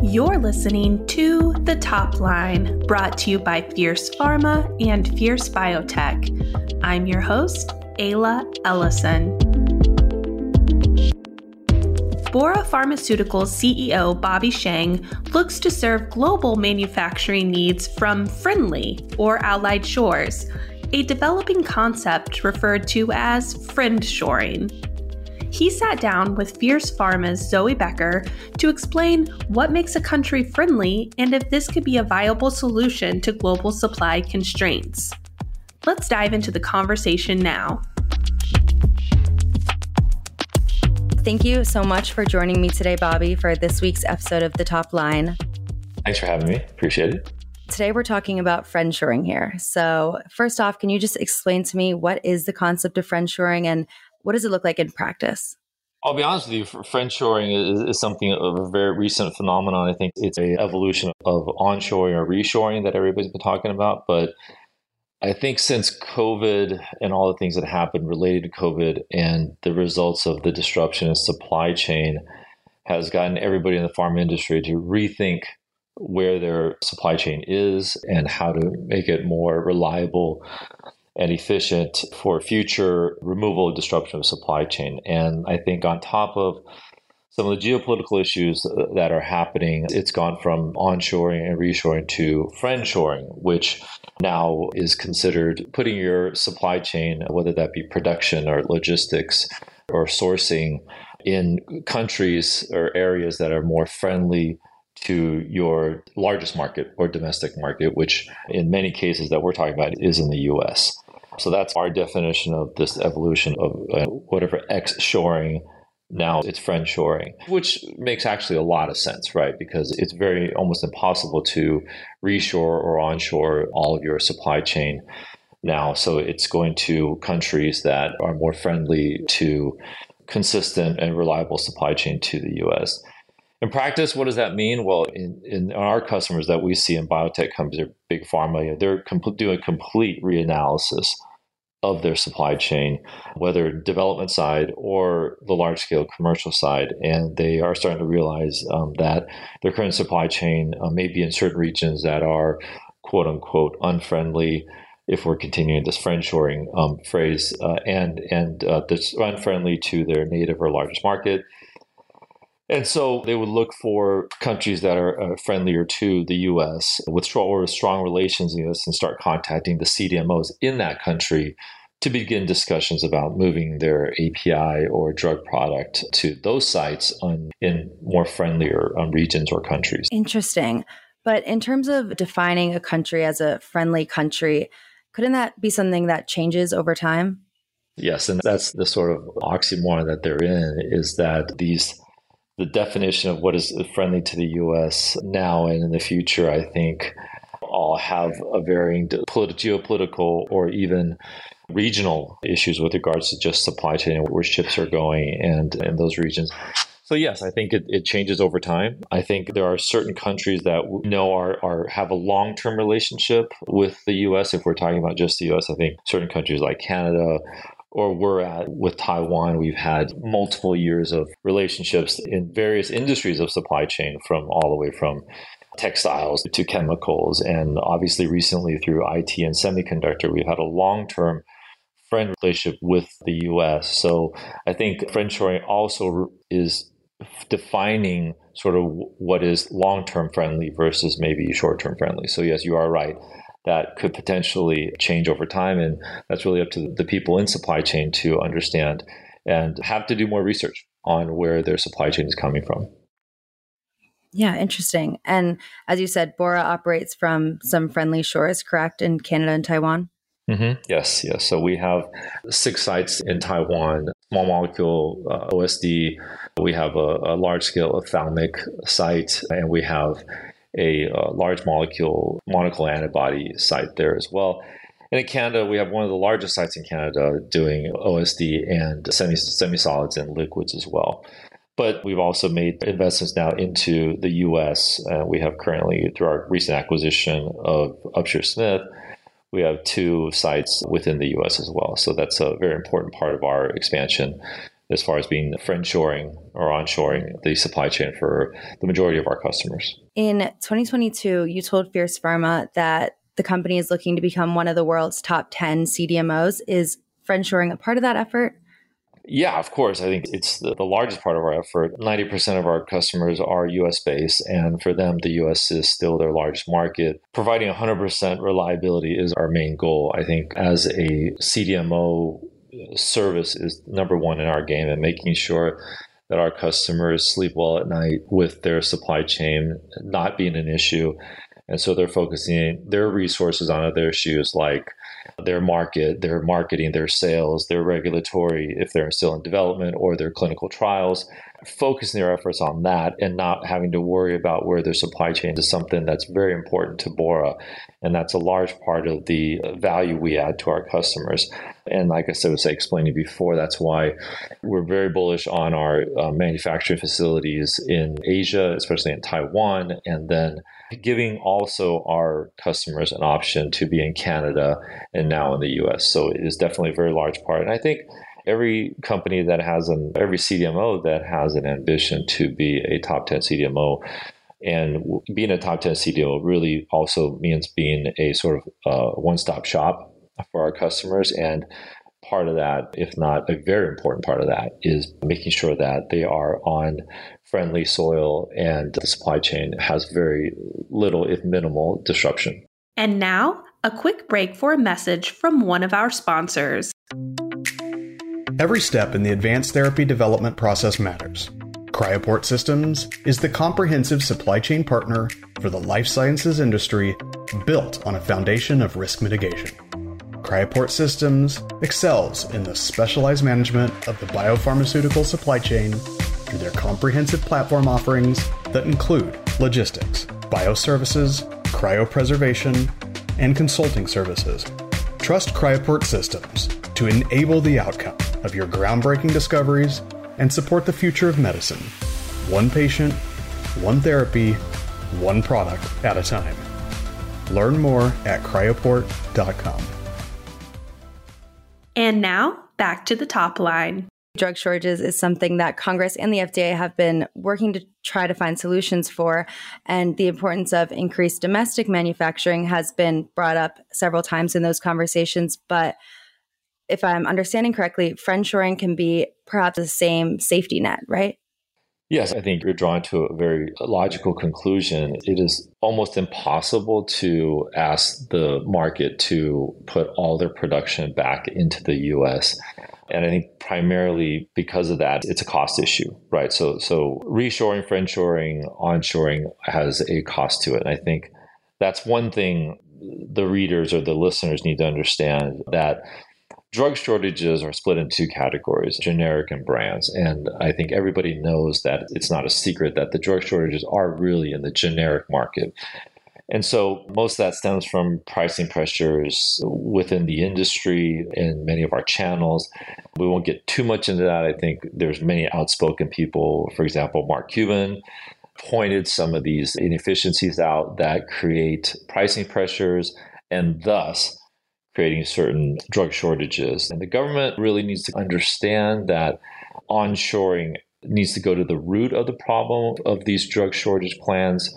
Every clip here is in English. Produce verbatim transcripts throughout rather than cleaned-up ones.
You're listening to The Top Line, brought to you by Fierce Pharma and Fierce Biotech. I'm your host, Ayla Ellison. Bora Pharmaceuticals C E O Bobby Sheng looks to serve global manufacturing needs from friendly or allied shores, a developing concept referred to as friendshoring. He sat down with Fierce Pharma's Zoe Becker to explain what makes a country friendly and if this could be a viable solution to global supply constraints. Let's dive into the conversation now. Thank you so much for joining me today, Bobby, for this week's episode of The Top Line. Thanks for having me. Appreciate it. Today, we're talking about friendshoring here. So first off, can you just explain to me what is the concept of friendshoring and what does it look like in practice? I'll be honest with you, friendshoring is, is something of a very recent phenomenon. I think it's an evolution of onshoring or reshoring that everybody's been talking about. But I think since COVID and all the things that happened related to COVID and the results of the disruption in supply chain has gotten everybody in the pharma industry to rethink where their supply chain is and how to make it more reliable and efficient for future removal of disruption of supply chain. And I think on top of some of the geopolitical issues that are happening, it's gone from onshoring and reshoring to friendshoring, which now is considered putting your supply chain, whether that be production or logistics or sourcing, in countries or areas that are more friendly to your largest market or domestic market, which in many cases that we're talking about is in the U S. So that's our definition of this evolution of uh, whatever X-shoring. Now it's friendshoring, which makes actually a lot of sense, right? Because it's very almost impossible to reshore or onshore all of your supply chain now. So it's going to countries that are more friendly to consistent and reliable supply chain to the U S. In practice, what does that mean? Well, in, in our customers that we see in biotech companies or big pharma, you know, they're com- doing a complete reanalysis of their supply chain, whether development side or the large-scale commercial side. And they are starting to realize um, that their current supply chain uh, may be in certain regions that are, quote unquote, unfriendly, if we're continuing this friendshoring um, phrase, uh, and, and uh, that's unfriendly to their native or largest market. And so they would look for countries that are uh, friendlier to the U S with strong, or strong relations in the U S and start contacting the C D M Os in that country to begin discussions about moving their A P I or drug product to those sites on, in more friendlier um, regions or countries. Interesting. But in terms of defining a country as a friendly country, couldn't that be something that changes over time? Yes, and that's the sort of oxymoron that they're in, is that these the definition of what is friendly to the U S now and in the future, I think, all have a varying politi- geopolitical or even regional issues with regards to just supply chain and where ships are going and in those regions. So yes, I think it, it changes over time. I think there are certain countries that we know are, are have a long-term relationship with the U S. If we're talking about just the U S, I think certain countries like Canada, or we're at with Taiwan, we've had multiple years of relationships in various industries of supply chain, from all the way from textiles to chemicals. And obviously recently through I T and semiconductor, we've had a long-term friend relationship with the U S. So I think friendshoring also is defining sort of what is long-term friendly versus maybe short-term friendly. So yes, you are right. That could potentially change over time. And that's really up to the people in supply chain to understand and have to do more research on where their supply chain is coming from. Yeah, interesting. And as you said, Bora operates from some friendly shores, correct, in Canada and Taiwan? Mm-hmm. Yes, yes. So we have six sites in Taiwan, small molecule uh, O S D. We have a, a large-scale ophthalmic site, and we have a, a large molecule monoclonal antibody site there as well. And in Canada, we have one of the largest sites in Canada doing O S D and semi, semi-solids and liquids as well. But we've also made investments now into the U S. Uh, we have currently, through our recent acquisition of Upsher Smith, we have two sites within the U S as well. So that's a very important part of our expansion as far as being friendshoring or onshoring the supply chain for the majority of our customers. In twenty twenty-two, you told Fierce Pharma that the company is looking to become one of the world's top ten C D M Os. Is friendshoring a part of that effort? Yeah, of course. I think it's the, the largest part of our effort. ninety percent of our customers are U S based, and for them, the U S is still their largest market. Providing one hundred percent reliability is our main goal. I think as a C D M O, service is number one in our game, and making sure that our customers sleep well at night with their supply chain not being an issue. And so they're focusing their resources on other issues like their market, their marketing, their sales, their regulatory, if they're still in development, or their clinical trials, focusing their efforts on that and not having to worry about where their supply chain is something that's very important to Bora. And that's a large part of the value we add to our customers. And like I said, was explaining before, that's why we're very bullish on our uh, manufacturing facilities in Asia, especially in Taiwan, and then giving also our customers an option to be in Canada and now in the U S. So it is definitely a very large part. And I think every company that has an, every C D M O that has an ambition to be a top ten C D M O, and being a top ten C D M O really also means being a sort of uh, one-stop shop for our customers. And part of that, if not a very important part of that, is making sure that they are on friendly soil and the supply chain has very little, if minimal, disruption. And now, a quick break for a message from one of our sponsors. Every step in the advanced therapy development process matters. Cryoport Systems is the comprehensive supply chain partner for the life sciences industry, built on a foundation of risk mitigation. Cryoport Systems excels in the specialized management of the biopharmaceutical supply chain through their comprehensive platform offerings that include logistics, bioservices, cryopreservation, and consulting services. Trust Cryoport Systems to enable the outcome of your groundbreaking discoveries and support the future of medicine. One patient, one therapy, one product at a time. Learn more at cryoport dot com. And now, back to the top line. Drug shortages is something that Congress and the F D A have been working to try to find solutions for, and the importance of increased domestic manufacturing has been brought up several times in those conversations. But if I'm understanding correctly, friendshoring can be perhaps the same safety net, right? Yes, I think you're drawing to a very logical conclusion. It is almost impossible to ask the market to put all their production back into the U S. And I think primarily because of that, it's a cost issue, right? So, so reshoring, friendshoring, onshoring has a cost to it. And I think that's one thing the readers or the listeners need to understand, that drug shortages are split into two categories, generic and brands. And I think everybody knows that it's not a secret that the drug shortages are really in the generic market. And so most of that stems from pricing pressures within the industry and many of our channels. We won't get too much into that. I think there's many outspoken people. For example, Mark Cuban pointed some of these inefficiencies out that create pricing pressures and thus creating certain drug shortages. And the government really needs to understand that onshoring needs to go to the root of the problem of these drug shortage plans.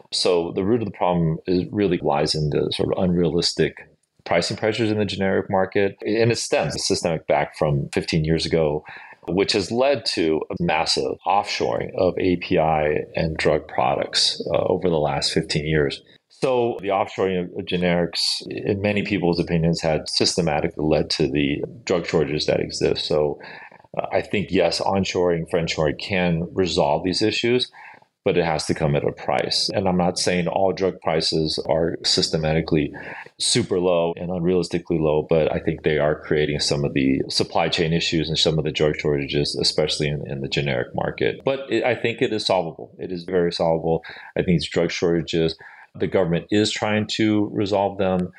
So the root of the problem is really lies in the sort of unrealistic pricing pressures in the generic market. And it stems systemic back from fifteen years ago, which has led to a massive offshoring of A P I and drug products uh, over the last fifteen years. So the offshoring of generics, in many people's opinions, had systematically led to the drug shortages that exist. So uh, I think, yes, onshoring, friendshoring can resolve these issues, but it has to come at a price. And I'm not saying all drug prices are systematically super low and unrealistically low, but I think they are creating some of the supply chain issues and some of the drug shortages, especially in, in the generic market. But it, I think it is solvable. It is very solvable. I think these drug shortages, the government is trying to resolve them,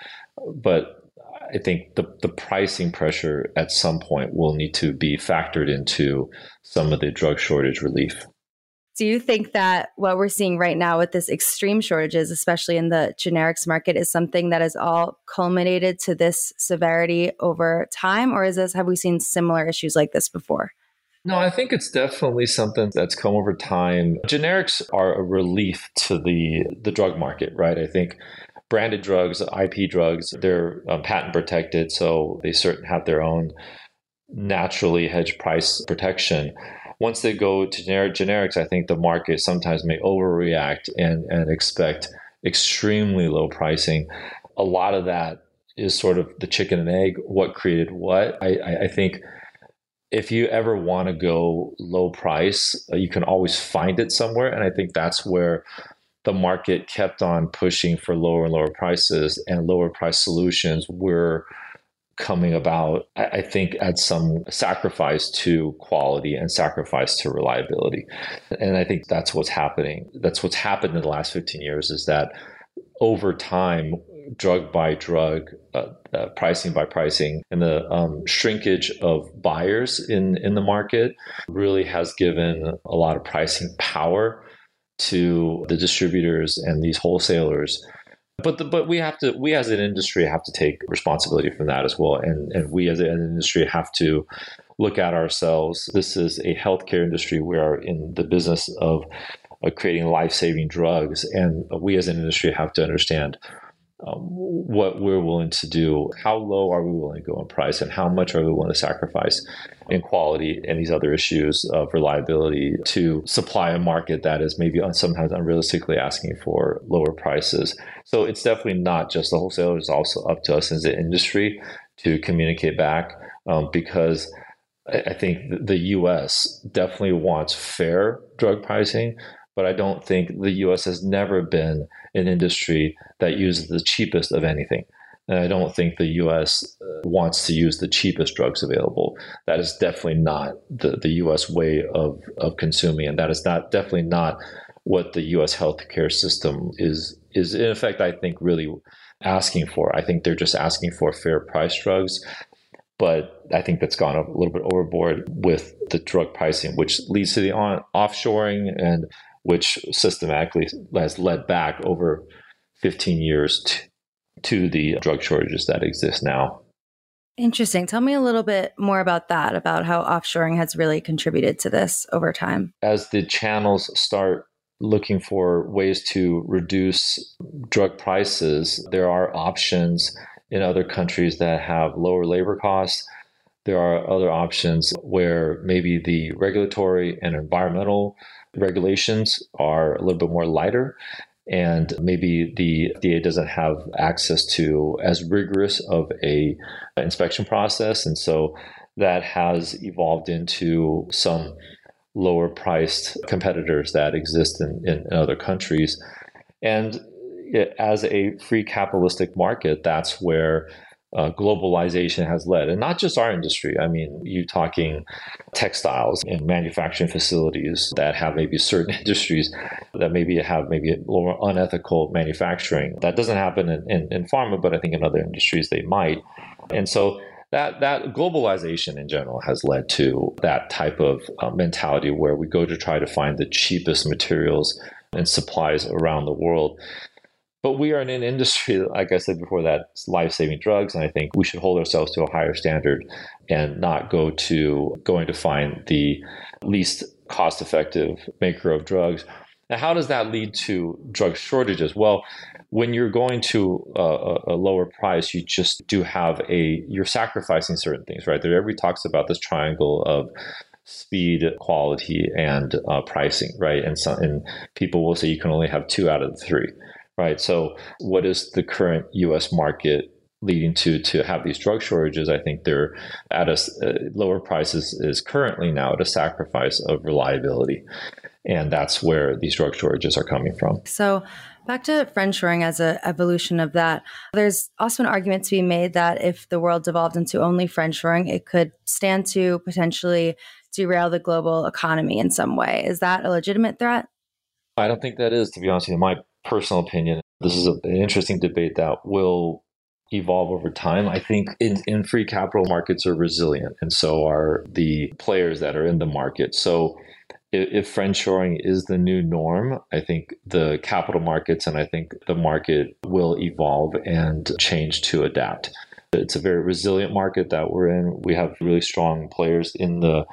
but I think the, the pricing pressure at some point will need to be factored into some of the drug shortage relief. Do you think that what we're seeing right now with this extreme shortages, especially in the generics market, is something that has all culminated to this severity over time? Or is this, have we seen similar issues like this before? No, I think it's definitely something that's come over time. Generics are a relief to the the drug market, right? I think branded drugs, I P drugs, they're um, patent protected, so they certainly have their own naturally hedged price protection. Once they go to generic generics, I think the market sometimes may overreact and, and expect extremely low pricing. A lot of that is sort of the chicken and egg, what created what. I, I, I think if you ever want to go low price, you can always find it somewhere. And I think that's where the market kept on pushing for lower and lower prices, and lower price solutions were coming about, I think, at some sacrifice to quality and sacrifice to reliability. And I think that's what's happening. That's what's happened in the last fifteen years, is that over time, drug by drug, uh, uh, pricing by pricing, and the um, shrinkage of buyers in, in the market really has given a lot of pricing power to the distributors and these wholesalers. But the, but we have to we as an industry have to take responsibility from that as well, and and we as an industry have to look at ourselves. This is a healthcare industry. We are in the business of, of creating life-saving drugs, and we as an industry have to understand um, what we're willing to do. How low are we willing to go in price, and how much are we willing to sacrifice in quality and these other issues of reliability to supply a market that is maybe sometimes unrealistically asking for lower prices. So it's definitely not just the wholesalers, it's also up to us as an industry to communicate back, um, because I think the U S definitely wants fair drug pricing, but I don't think the U S has never been an industry that uses the cheapest of anything. And I don't think the U S wants to use the cheapest drugs available. That is definitely not the, the U S way of, of consuming. And that is not definitely not what the U S healthcare system is, is in effect, I think, really asking for. I think they're just asking for fair price drugs. But I think that's gone a little bit overboard with the drug pricing, which leads to the on, offshoring, and which systematically has led back over fifteen years to, to the drug shortages that exist now. Interesting. Tell me a little bit more about that, about how offshoring has really contributed to this over time. As the channels start looking for ways to reduce drug prices, there are options in other countries that have lower labor costs. There are other options where maybe the regulatory and environmental regulations are a little bit more lighter, and maybe the F D A doesn't have access to as rigorous of a inspection process. And so that has evolved into some lower priced competitors that exist in, in, in other countries. And it, as a free capitalistic market, that's where uh, globalization has led. And not just our industry. I mean, you're talking textiles and manufacturing facilities that have maybe certain industries that maybe have maybe a more unethical manufacturing. That doesn't happen in, in, in pharma, but I think in other industries they might. And so that that globalization in general has led to that type of uh, mentality where we go to try to find the cheapest materials and supplies around the world. But we are in an industry, like I said before, that's life-saving drugs, and I think we should hold ourselves to a higher standard and not go to going to find the least cost-effective maker of drugs. Now, how does that lead to drug shortages? Well, when you're going to a, a lower price, you just do have a, you're sacrificing certain things, right? There, everybody talks about this triangle of speed, quality, and uh, pricing, right? And, so, and people will say you can only have two out of the three, right? So what is the current U S market leading to to have these drug shortages? I think they're at a uh, lower prices is currently now at a sacrifice of reliability. And that's where these drug shortages are coming from. So back to friendshoring as an evolution of that, there's also an argument to be made that if the world devolved into only friendshoring, it could stand to potentially derail the global economy in some way. Is that a legitimate threat? I don't think that is, to be honest with you. My personal opinion, this is a, an interesting debate that will evolve over time. I think in, in free capital markets are resilient, and so are the players that are in the market. So if friendshoring is the new norm, I think the capital markets and I think the market will evolve and change to adapt. It's a very resilient market that we're in. We have really strong players in the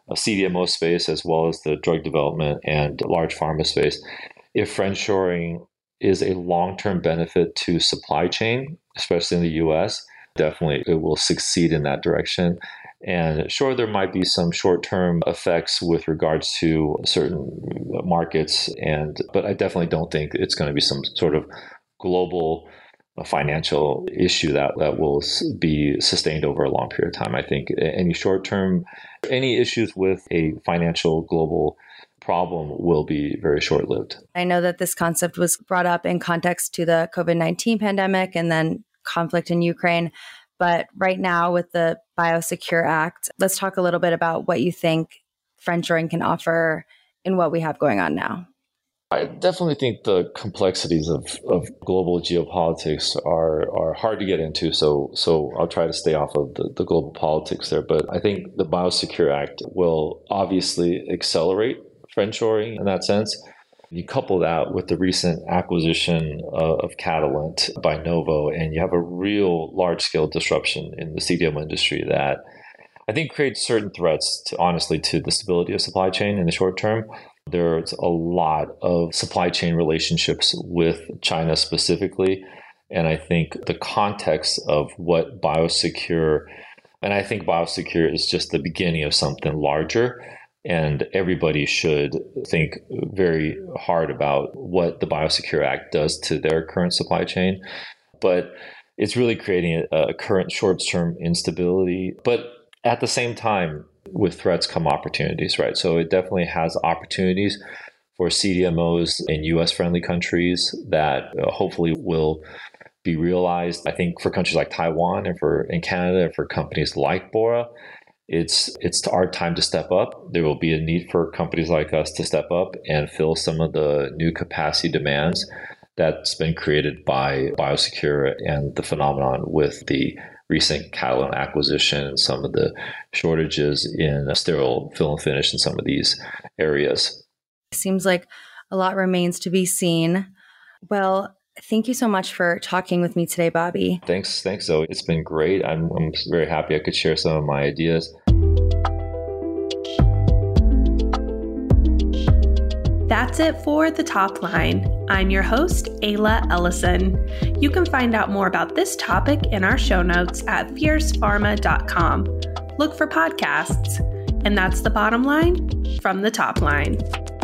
C D M O space as well as the drug development and large pharma space. If friendshoring is a long-term benefit to supply chain, especially in the U S, definitely it will succeed in that direction. And sure, there might be some short-term effects with regards to certain markets, and but I definitely don't think it's going to be some sort of global financial issue that, that will be sustained over a long period of time. I think any short-term, any issues with a financial global problem will be very short-lived. I know that this concept was brought up in context to the COVID nineteen pandemic and then conflict in Ukraine. But right now with the Biosecure Act, let's talk a little bit about what you think friendshoring can offer in what we have going on now. I definitely think the complexities of, of global geopolitics are are hard to get into. So so I'll try to stay off of the, the global politics there. But I think the Biosecure Act will obviously accelerate friendshoring in that sense. You couple that with the recent acquisition uh, of Catalent by Novo, and you have a real large-scale disruption in the C D M O industry that I think creates certain threats, to honestly, to the stability of supply chain in the short term. There's a lot of supply chain relationships with China specifically, and I think the context of what Biosecure, and I think Biosecure is just the beginning of something larger. And everybody should think very hard about what the Biosecure Act does to their current supply chain. But it's really creating a, a current short-term instability. But at the same time, with threats come opportunities, right? So it definitely has opportunities for C D M Os in U S-friendly countries that uh, hopefully will be realized. I think for countries like Taiwan and for in Canada and for companies like Bora, It's it's our time to step up. There will be a need for companies like us to step up and fill some of the new capacity demands that's been created by Biosecure and the phenomenon with the recent Catalent acquisition and some of the shortages in sterile fill and finish in some of these areas. It seems like a lot remains to be seen. Well, thank you so much for talking with me today, Bobby. Thanks, thanks, Zoe. It's been great. I'm, I'm very happy I could share some of my ideas. That's it for The Top Line. I'm your host, Ayla Ellison. You can find out more about this topic in our show notes at fierce pharma dot com. Look for podcasts. And that's the bottom line from The Top Line.